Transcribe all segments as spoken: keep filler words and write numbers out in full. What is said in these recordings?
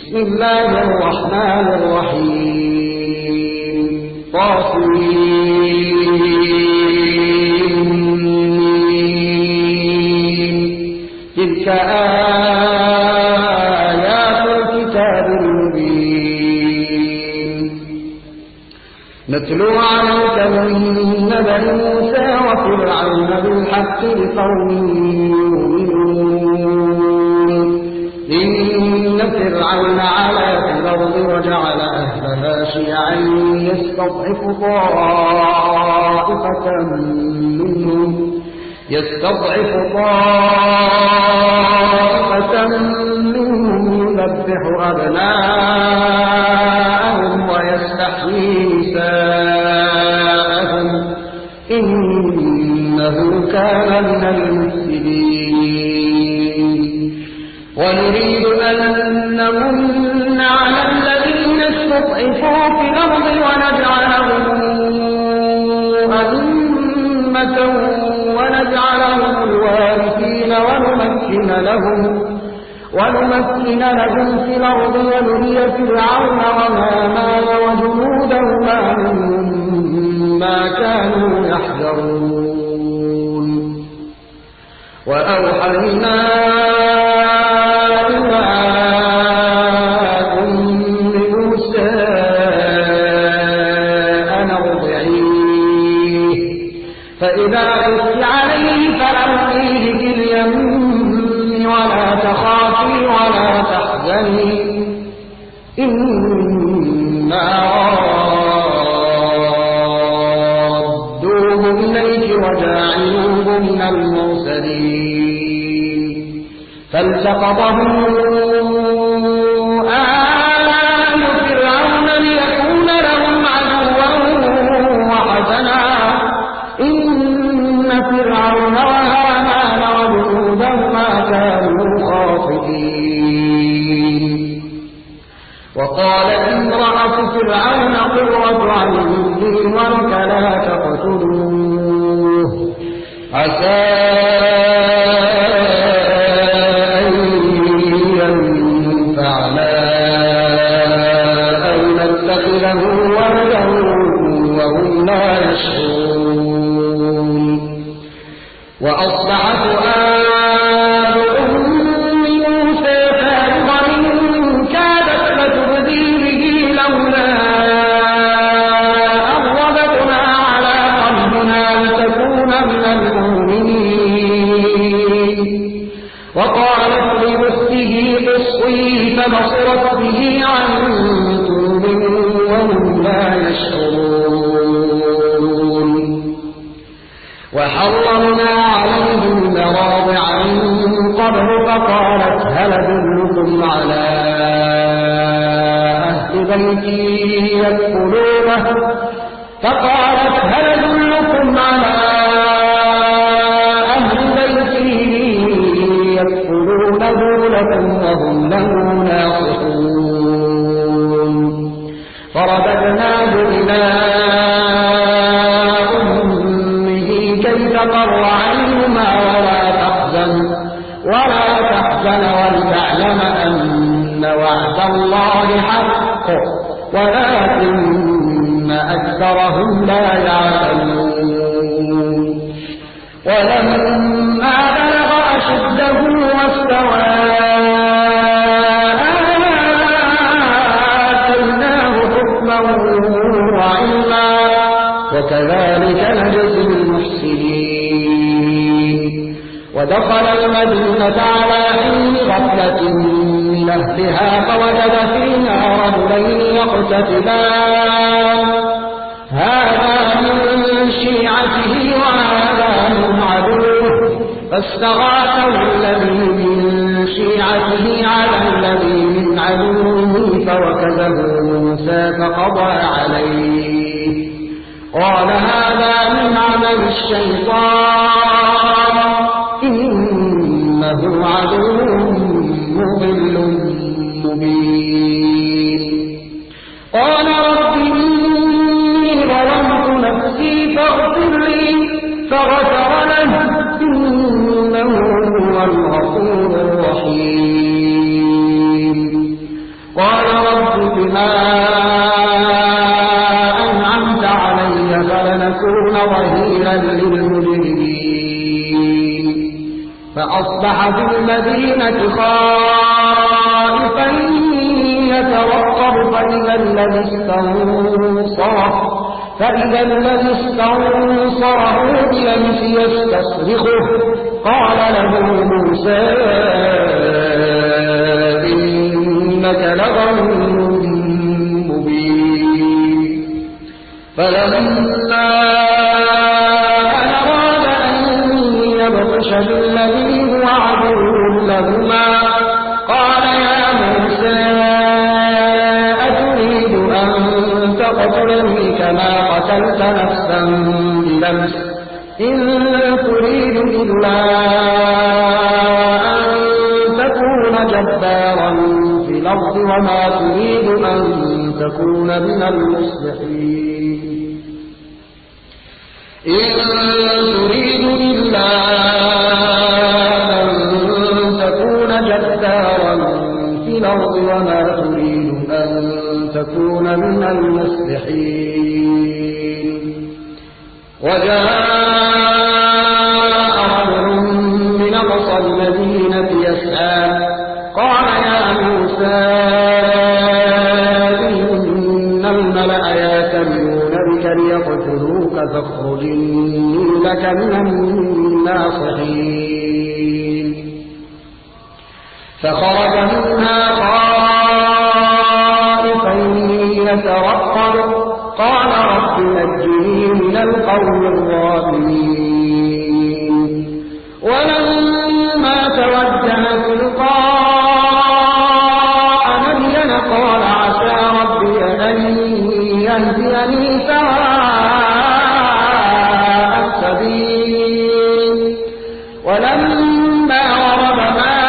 بسم الله الرحمن الرحيم طاسين تلك آيات الكتاب المبين نتلو عليك من نبأ موسى وفرعون بالحق لقوم يؤمنون إن فرعون علا في الأرض وجعل أهلها شيعا يستضعف طائفة منهم يستضعف طائفة منهم يذبح أبناءهم ويستحيي نساءهم إنه كان من المفسدين ونريد أن نمن على الذين استضعفوا في الأرض ونجعلهم أئمة ونجعلهم الوارثين ونمكن لهم ونمكن لهم في الأرض ونري فرعون وهامان وجنودهما منهم ما كانوا يحذرون وأوحينا إلى أم موسى أن ارضعيه فإذا خفت عليه فألقيه في اليم ولا تخافي ولا تحزني إنا رادوه إليك وجاعلوه من المرسلين فالتقطه آل فرعون ليكون لهم عدوا وحزنا إن فرعون وهامان وجنودهما كانوا خاطئين وقالت امرأة فرعون قرة عين لي ولك لا تقتلوه عسى أن ينفعنا أو نتخذه ولدا وهم لا يشعرون وأصبحت آل أم موسى فارغا إن كادت لتبدي به لولا أن ربطنا على قلبنا لتكون من المؤمنين وقالت لأخته قصيه فبصرت به عن جنب وهم لا يشعرون وحرمنا عليه المراضع من قبل فقالت هل أدلكم على أهل بيت يكفلونه فقالت هل أدلكم على أهل بيت يكفلونه لكم وهم له ناصحون فرددناه إلى تقر عينهما ولا تحزن ولا تحزن ولتعلم أن وعد الله حق ولكن أكثرهم لا يعلمون ولما بلغ أشده واستوى آتيناه حكما وعلما وكذلك نجزي المحسنين ودخل المدينة على حين غفلة من أهلها فوجد فيها رجلين يقتتلان هذا من شيعته وهذا من عدوه فاستغاثه الذي من شيعته على الذي من عدوه فوكزه موسى فقضى عليه قال هذا من عمل الشيطان إنه عدو مضل مبين قال رب إني ظلمت نفسي فاغفر لي فغفر له إنه هو الغفور الرحيم قال رب بما أنعمت علي فلنكون ظهيرا للمجرمين فأصبح في المدينة خائفا يترقب فإذا الذي استنصره فإذا الذي استنصره بأمس يستصرخه قال له موسى إنك لغوي مبين فلما أن أراد أن يبطش بالذي هو عدو لهما قال يا موسى أتريد أن تقتلني كما قتلت نفسا بلمس إن تريد إلا أن تكون جبارا في الأرض وما تريد أن تكون من المصلحين إن تريد إلا أن تكون جبارا في الأرض وما تريد أن تكون من المصلحين وجاء رجل من أقصى المدينة يسعى قال يا موسى إن الملأ يأتمرون بك ليقتلوك فاخرج إني لك من الناصحين فخرج منها خائفا يترقب قال رب نجني من القوم الظالمين ولما توجه تلقاء مدين قال عسى ربي أن يهديني سواء السبيل ولما ورد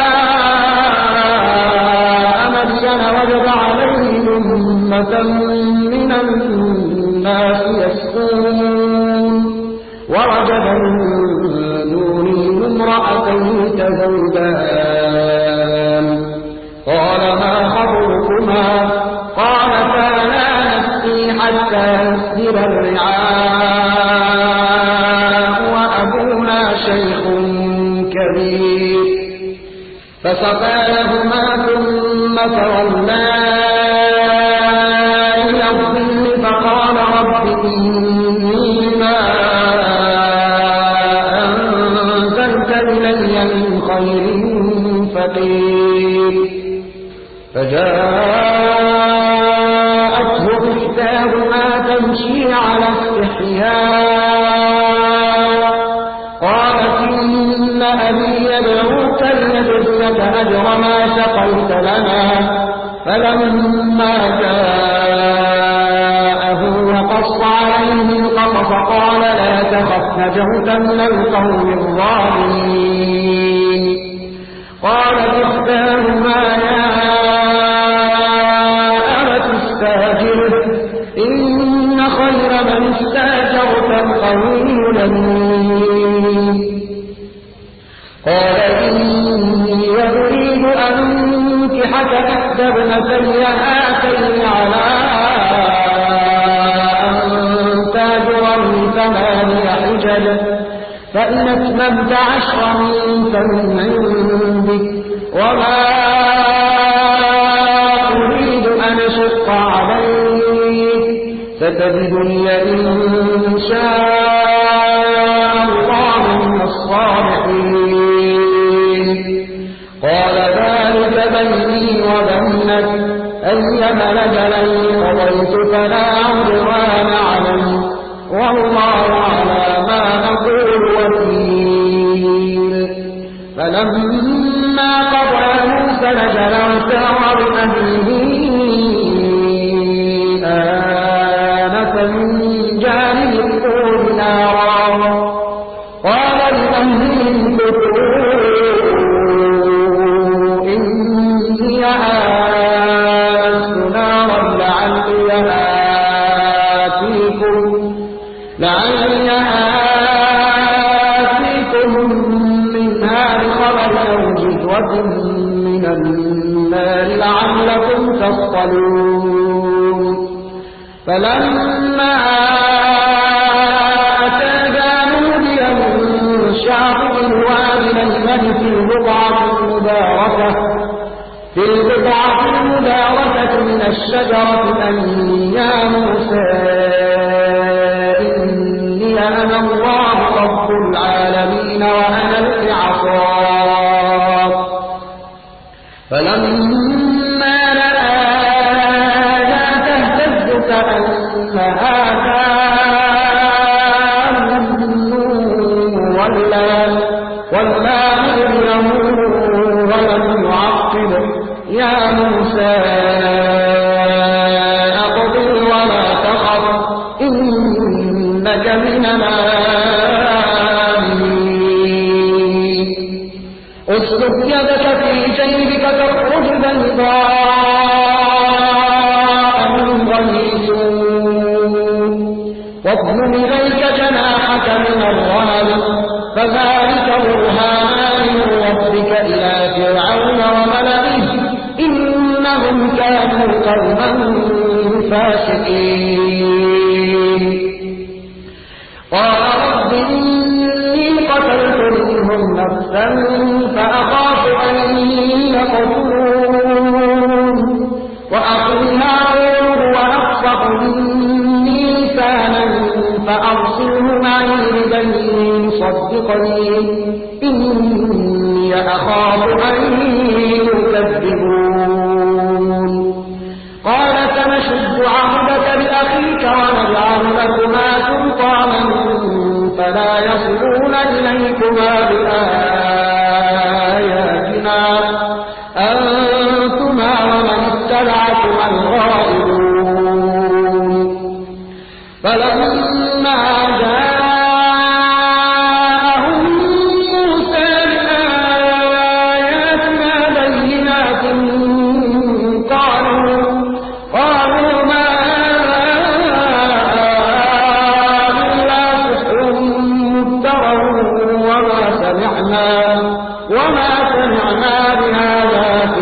ماء مدين وجد عليه أمة من الناس يسقون ووجد من دونهم امرأتين تذودان قال ما خطبكما قالتا لا نسقي حتى يصدر الرعاء وأبونا شيخ كبير فسقى لهما ثم تولى إلى الظل فقال رب إني ما أنزلت إلي من خير فقير فجاءته إحداهما تمشي على استحياء قالت إن أبي يدعوك ليجزيك أجر ما سقيت لنا فلما جاءه وقص عليه القصص قال لا تخف نجوت من القوم الظالمين قالت إحداهما يا أبت استاجره إن خير من استاجرت القوي الأمين قال إني أريد أن أنكحك إحدى ابنتي هاتين على أن تأجرني ثماني حجج فإن أتممت عشرا فمن عندك وما أريد أن أشق عليك ستجدني إن شاء الله من الصالحين قال ذلك بيني وبينك أيما لجلين قضيت فلا عدوان علي والله على ما نقول وكيل فلما قضى موسى الأجل وسار بأهله آنس من جانب الطور نارا قال لأهلهم كثوا إني آنست نارا لعلي آتيكم لعلي آتيكم منها بخبر أو جذوة من النار يفصلون فلما أتاها نودي من شاطئ الوادي الأيمن في البقعة المباركة في البقعة المباركة من الشجرة أن يا موسى إني أنا الله رب العالمين وأنا ألق عصاك فلما رآها تهتز كأنها جان ولا ولا مدبرا ولم يعقب يا موسى أقبل ولا تخف إنك من الآمنين اسلك يدك في جيبك تخرج بيضاء من غير سوء واضم إليك جناحك من الرهب فذلك برهانان من ربك إلى فرعون وملئه إنهم كانوا قوما فاسقين قال رب إني قتلت منهم نفسا فأخاف أن يقتلون وأخي هارون وأفصح مني لسانا فأرسله معي لكي يصدقني إني أخاف أن يكذبون قال سنشد عهدك بأخيك ونجعل لكما سلطانا فلا يصلون إليكما بآياتنا أنتما ومن اتبعكما الغالبون فلما جاءهم موسى بآياتنا بينات قالوا قالوا ما إلا سحر مفترى وما سمعنا وما سمعنا بهذا في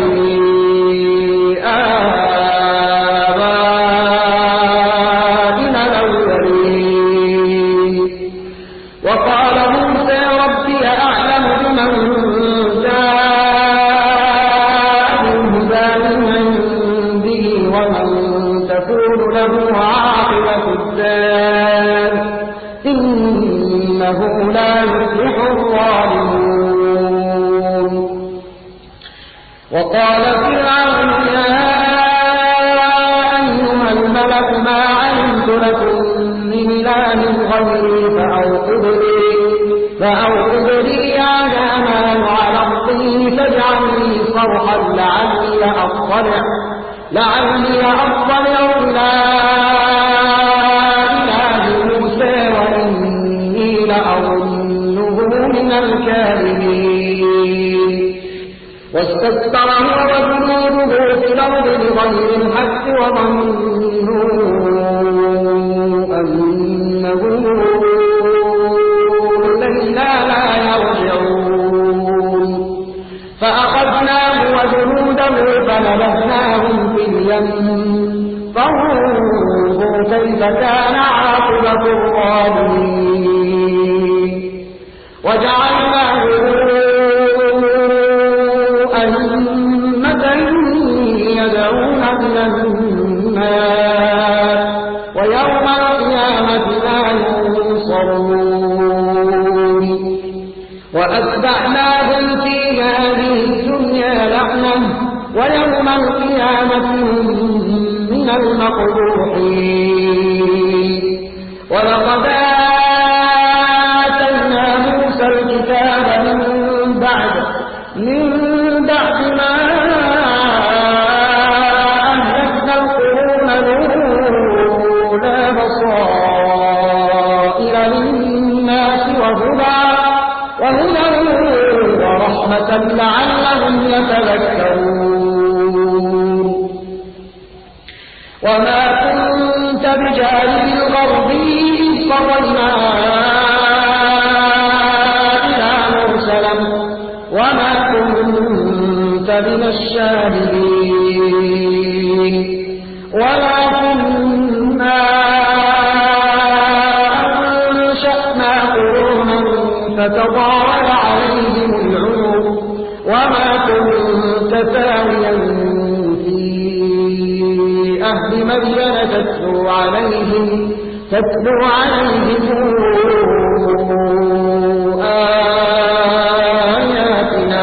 آبائنا الأولين وقال موسى ربي أعلم بمن جاء بالهدى من عنده ومن تكون له عاقبة الدار إنه لا يفلح الظالمون وقال فرعون يا أيها الملأ ما علمت لكم من إله غيري فأوقد لي فأوقد لي على ما على الطين فاجعل لي صرحا لعلي أطلع لعلي أطلع إلى إله موسى وإني لأظنه من الكاذبين واستكبر هو وجنوده في الأرض بغير الحق وظنوا أنهم إلينا لا يرجعون فأخذناه وجنوده فنبذناهم في اليم فانظر كيف كان عاقبة الظالمين وجعلناه أئمة يدعون إلى النار ويوم القيامة لا ينصرون وأتبعناهم في هذه الدنيا لعنة ويوم القيامة هم من المقبوحين ولقد آتينا موسى الكتاب من بعد من بعد ما أهلكنا القرون الأولى بصائر للناس وهدى وهدى ورحمة لعلهم يتذكرون وما كنت بجانب الغربي إذ قضينا إلى مرسلا وما كنت من الشاهدين ولكننا أنشأنا قرونا فتطاول عليهم العمر وما كنت ثاويا في أهل مدين تتلو عليهم تتلو عليهم آياتنا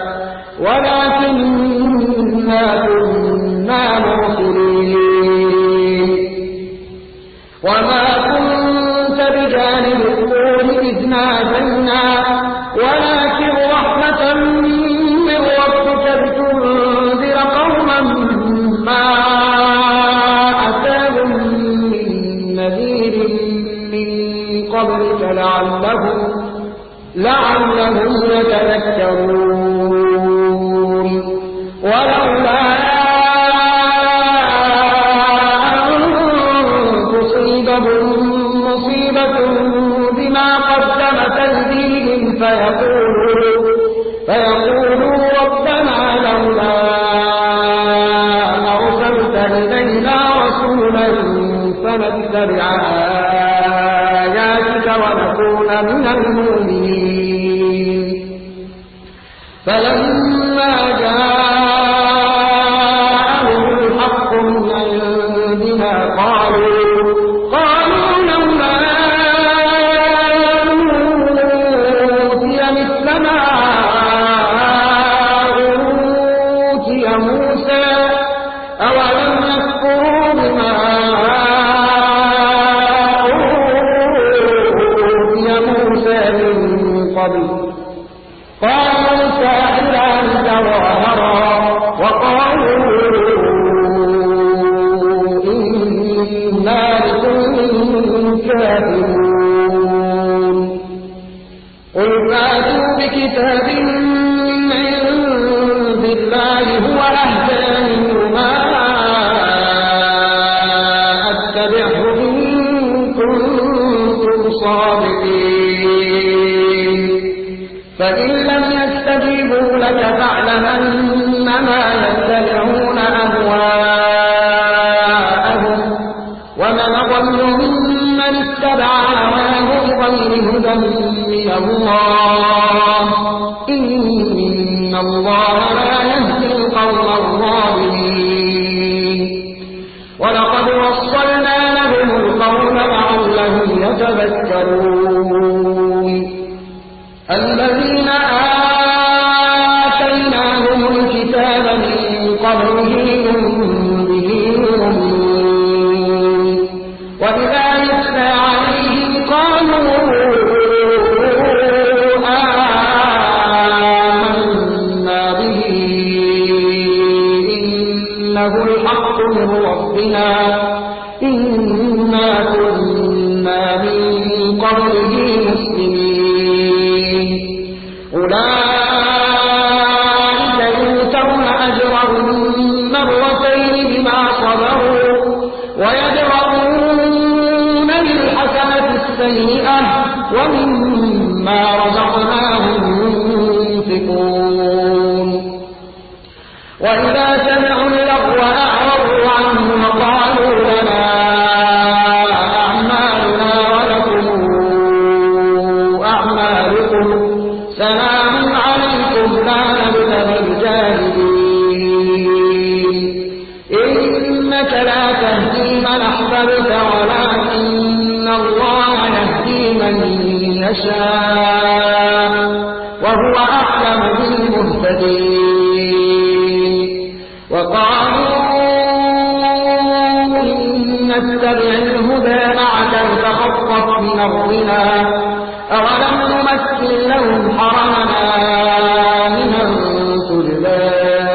ولكننا كنا مرسلين وما كنت بجانب الطور إذ نادينا ولكن رحمة من ربك لتنذر قوما ما أتاهم من نذير من قبلك لعلهم لعلهم يتذكرون ولولا أن تصيبهم مصيبة بما قدمت أيديهم فيقولوا فيقولوا ربنا لولا أرسلت إلينا رسولا فنتبع آياتك ونكون من المؤمنين فلما جاءهم الحق من عندنا قالوا قالوا لولا أوتي مثل ما أوتي موسى أولم يكفروا بما أوتي موسى من قبل قالوا ساحران تظاهرا وقالوا إنا لكل كافرون قل فاتوا بكتاب من عند الله هو أهدى منهما أتبعه إن كنتم صادقين فإن لم يستجيبوا لك فاعلم أنما يتبعون أهواءهم ومن أضل ممن اتبع هواه بغير هدى من الله إن الله لا يهدي القوم الظالمين ولقد وصلنا لهم القول لعلهم يتذكرون الذين آتيناهم الكتاب من قبله هم به يؤمنون وإذا يتلى عليهم قالوا آمنا به إنه الحق من ربنا إنا كنا من قبله مسلمين أولئك يؤتون أجرهم مرتين بما صبروا ويدرؤون بالحسنة السيئة ومما رزقناهم ينفقون وإذا سمعوا اللغو أعرضوا عنه وقالوا لنا أعمالنا ولكم أعمالكم سلام عليكم لا نبتغي الجاهلين إنك لا تهدي من أحببت ولكن الله يهدي من يشاء وهو أعلم بالمهتدين وقالوا إن نتبع الهدى معك نتخطف من أرضنا أولم نمثل لهم حرمنا آمنا تجبى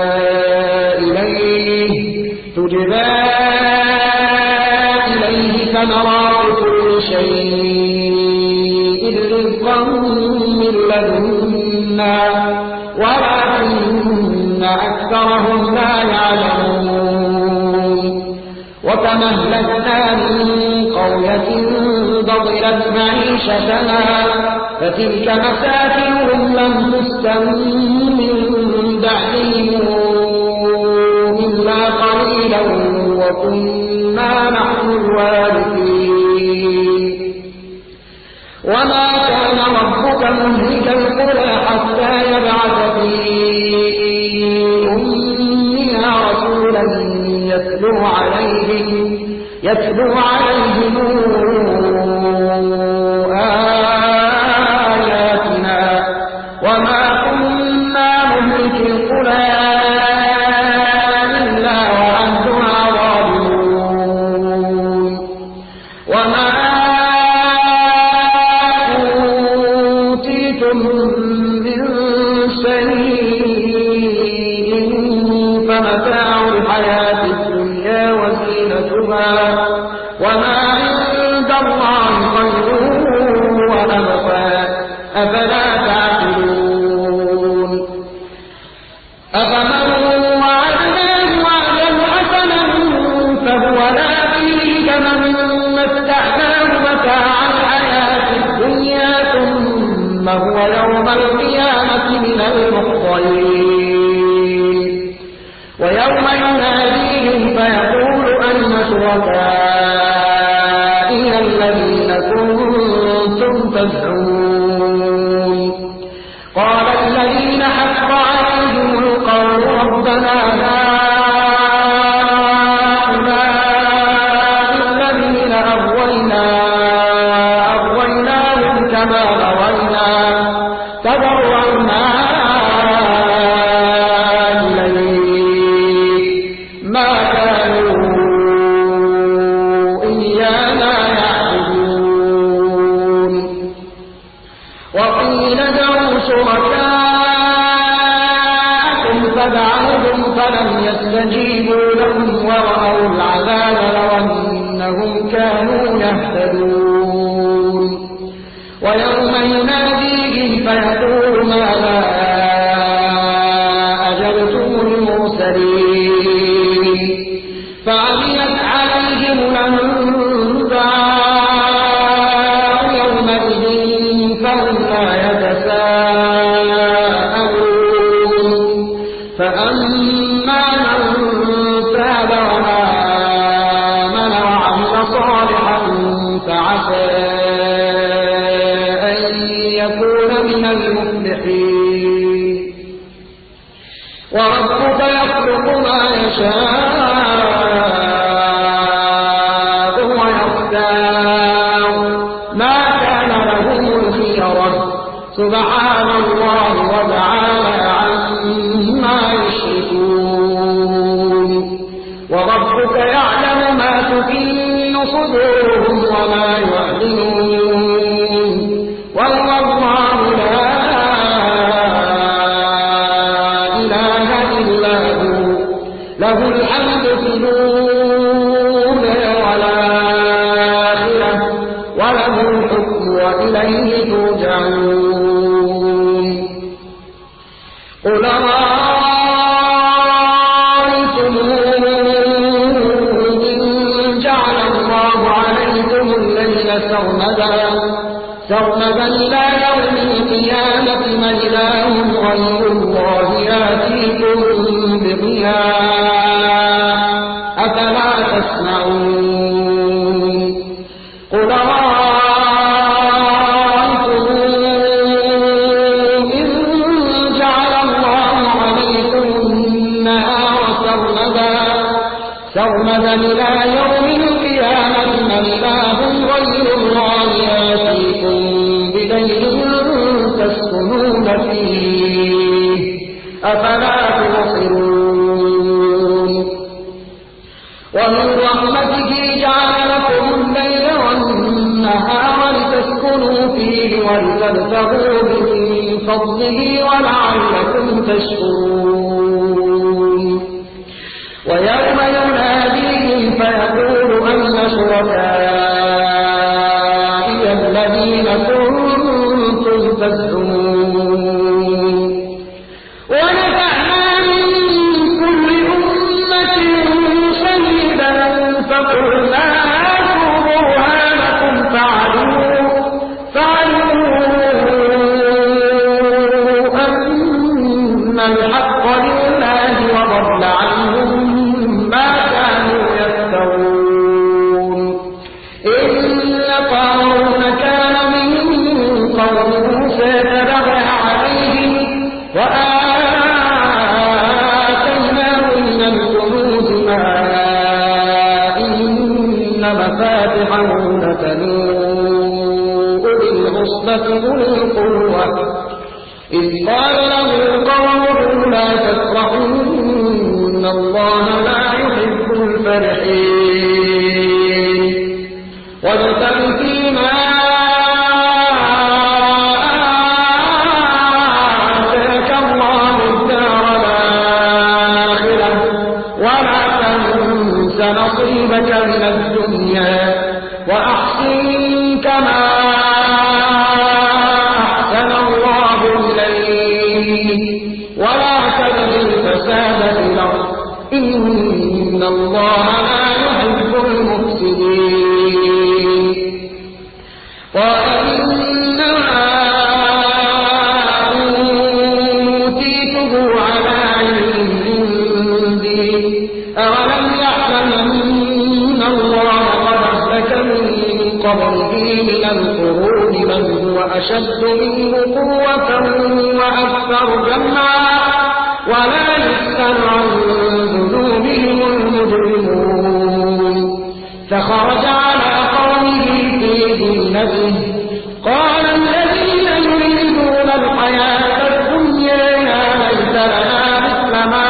إليه تجبى إليه ثمرات كل شيء رزقا من لدنا ولكن أكثرهم لا يعلمون وكما أهلكنا من قرية بطرت معيشتنا فتلك مساكنهم لم تسكن من بعدهم إلا قليل قليلا وكنا نحن الوارثين وما كان ربك مهلك القرى حتى يبعث في أمها رسولا يتلو عليهم يتلو عليهم آياتنا وما كنا مهلك القرى إلا وأهلها ظالمون وما أوتيتم من شيء فمتاع الحياة الدنيا وزينتها وما عند الله خير وأبقى أفلا تعقلون أفمن وعدناه وعدا حسنا فهو لاقيه كمن متعناه متاع الحياة الدنيا ثم هو يوم القيامة من المحضرين ويوم يناديهم فيقول أين شركائي الذين كنتم تزعمون قال الذين حق عليهم القول ربنا هؤلاء الذين أغوينا أغويناهم كما غوينا تبرأنا إليك ما كانوا إيانا يعبدون وقيل ادعوا شركاءكم فدعوهم فلم يستجيبوا لهم ورأوا العذاب لو أنهم كانوا يهتدون ويوم يناديهم فيقول ماذا أجبتم المرسلين فعميت عليهم الأنباء يومئذ فهم لا يتساءلون فأما من تاب وآمن وعمل صالحا فعسى أن يكون من المفلحين وربك يخلق ما يشاء ويختار ما كان لهم الخيرة سبحان الله وتعالى عما يشركون وربك يعلم ما تكن صدورهم وما يعلنون والله لا إله إلا هو له الحمد في الأولى والآخرة وله الحكم وإليه ترجعون قل رأيتم إن جعل الله عليكم الليل سرمدا سرمدا إلى يوم القيامة من إله غير الله يأتيكم بضياء أفلا تسمعون قل رأيتم إن جعل الله عليكم النهار سرمدا سرمدا إلى يوم القيامة من إله غير الله يأتيكم بليل تسكنون فيه أفلا تبصرون ومن رحمته جعل لكم الليل والنهار لتسكنوا فيه ولتبتغوا من فضله ولعلكم تشكرون ويوم يناديهم فيقول أين شركائي الذين كنتم تزعمون ونزعنا من كل أمة شهيدا فقلنا هاتوا برهانكم فعلوا فعلوا أن الحق لله العزة أولي القوة إذ قال له قومه لا تفرح إن الله لا يحب الفرحين وابتغ فيما آتاك الله الدار الآخرة ولا تنس نصيبك من الدنيا وأحسن كما أحسن الله إليك ولا تبغ الفساد في الأرض إن الله لا يحب المفسدين قال إنما أوتيته على علم عندي أولم يعلم أن الله قد أهلك من قبله من القرون من هو أشد منه قوة وأكثر جمعا ولا يسأل عن ذنوبهم المجرمون فخرج على قومه في زينته قال الذين يريدون الحياة الدنيا يا ليت لنا مثل ما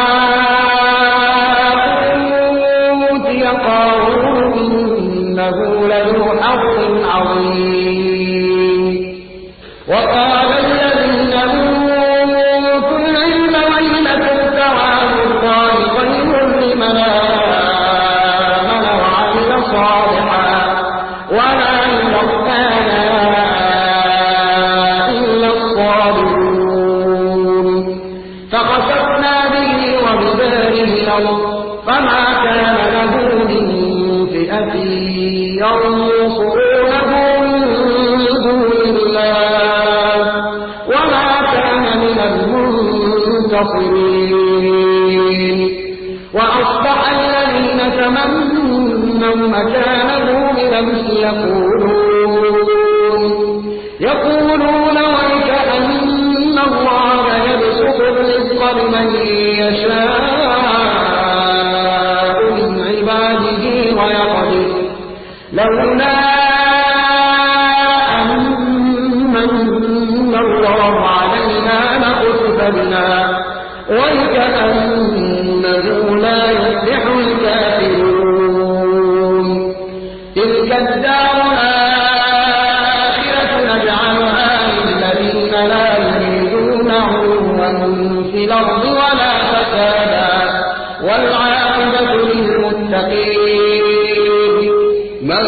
أوتي قارون إنه لذو حظ عظيم وقال الذين أوتوا العلم ويلكم ثواب الله خير لمن آمن وعمل صالحا ولا يلقاها إلا الصابرون فخسفنا به وبداره الأرض فما كان له من فئة ينصرونه من دون الله وما كان من المنتصرين وأصبح الذين تمنوا مكانه بالأمس يقولون يقولون ويكأن الله يبسط الرزق لمن يشاء من عباده ويقدر لولا أن الله علينا لخسف بنا ويكأنه لا يفلح الكافرون تلك الدار الآخرة نجعلها للذين لا يريدون علوا في الأرض ولا فسادا والعاقبة للمتقين من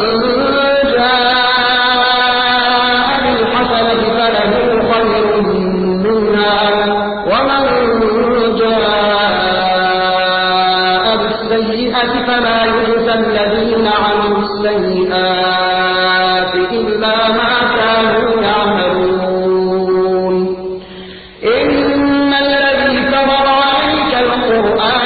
جاء بالحسنة فله خير منها ومن جاء بالسيئة فلا يجزى الذين عملوا السيئات إلا ما كانوا يعملون إن الذي فرض عليك القرآن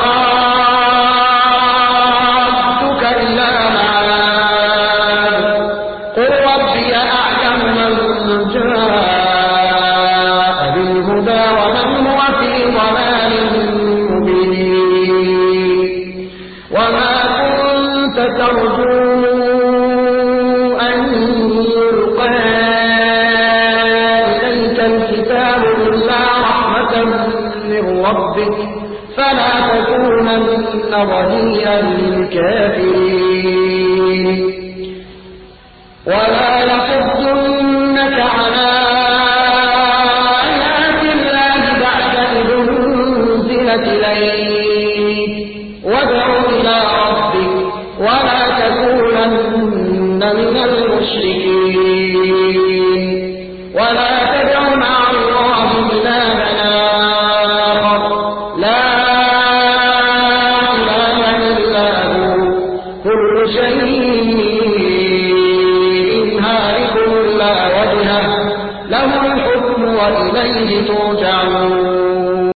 لرادك إلى معاد قل ربي أعلم من جاء بالهدى ومن هو في ضلال مبين وما كنت ترجو أن يلقى إليك الكتاب إلا رحمة من ربك فلا تكونن ظهيرا للكافرين ولا يصدنك على آيات الله بعد إذ أنزلت إليك وادع إلى ربك ولا تكونن من المشركين ولا تدع مع الله إلها آخر لا إله إلا هو كل شيء هالك إلا وجهه له الحكم وإليه ترجعون